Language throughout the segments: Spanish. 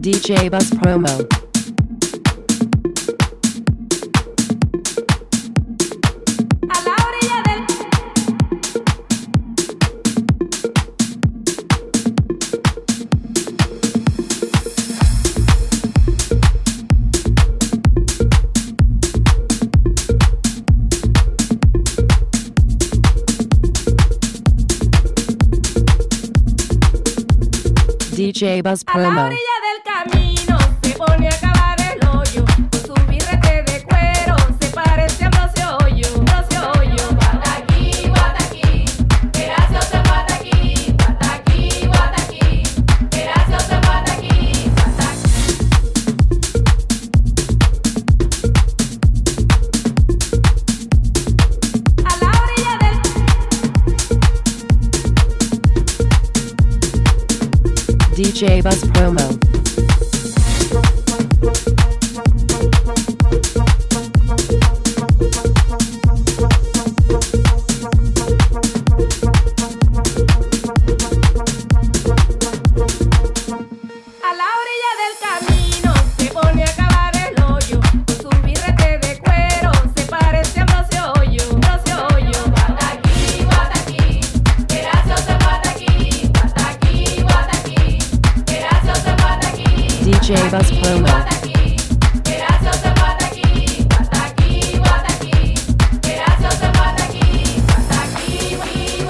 DJ Buzz Promo. DJ Buzz Promo. A la orilla del camino se pone a cavar el hoyo, con su birrete de cuero se parece a Ambrosio Hoyo. Ambrosio Hoyo. Guataquí, guataquí, Horacio se guataquí, guataquí, guataquí, Horacio se guataquí, guataquí. A la orilla del DJ Buzz Promo. A la orilla del camino se pone a cavar el hoyo, con su birrete de cuero se parece a Ambrosio Hoyo. Ambrosio Hoyo. Guataquí, guataquí, Horacio se guataquí, guataquí, guataquí, Horacio se guataquí. DJ Buzz Promo. Guataquí, Horacio se guataquí, guataquí, guataquí, Horacio se guataquí, guataquí.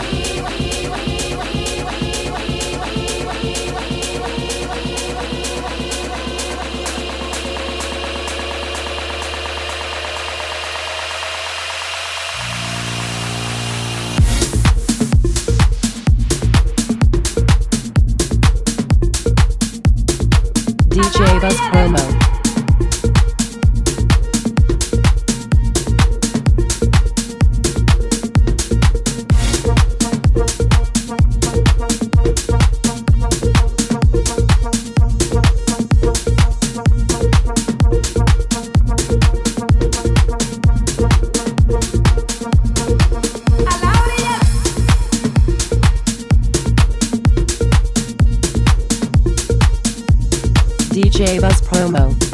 DJ Buzz Promo. A la orilla DJ Buzz Promo.